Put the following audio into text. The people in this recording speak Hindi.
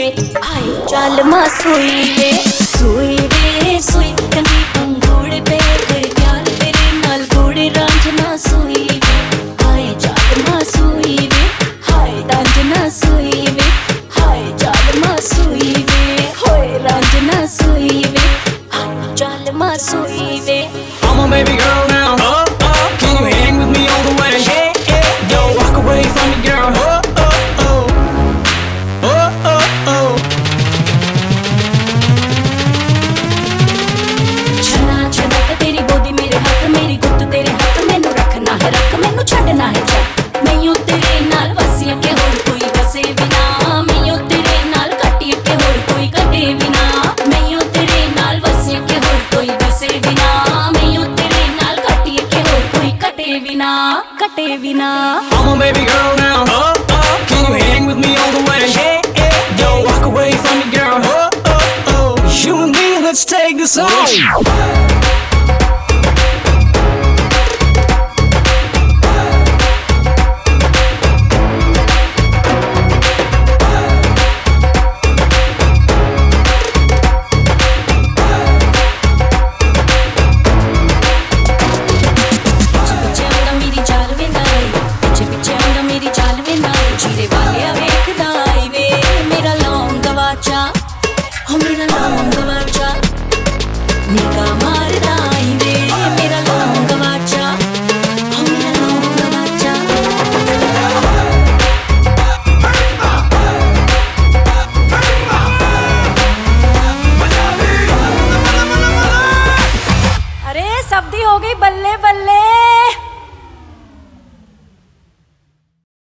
हाय चाल मा सोई वे सोई कंदी पंगूड़ पे कर प्यार तेरे नाल गोड़े रांझना सोई वे हाय चाल मा सोई वे हाय रांझना सोई वे हाय चाल मा सोई वे होए रांझना सोई वे हाय चाल मा सोई वे। I'm a baby girl now. Can you hang with me all the way? Yo, walk away from me, girl. छना छनक तेरी बोदी मेरे हाथ मेरी गुत्त तेरे हाथ मैनू रखना है रख मैनू छड़ना है छड़ मैनू तेरे नाल वसिया के होर कोई वसे बिना मैनू तेरे नाल कटिए के होर कोई कटे बिना मैनू तेरे नाल वसिया के होर कोई वसे बिना मैनू तेरे नाल कटिए के होर कोई कटे बिना I'm a baby girl now. Can you hang with me all the way? Yo, walk away from me, girl. You and me, let's take this on. मेरा लौंग गवाचा निका मारदा आई वे मेरा लौंग गवाचा मेरा लौंग गवाचा। अरे सब्दी हो गई बल्ले बल्ले।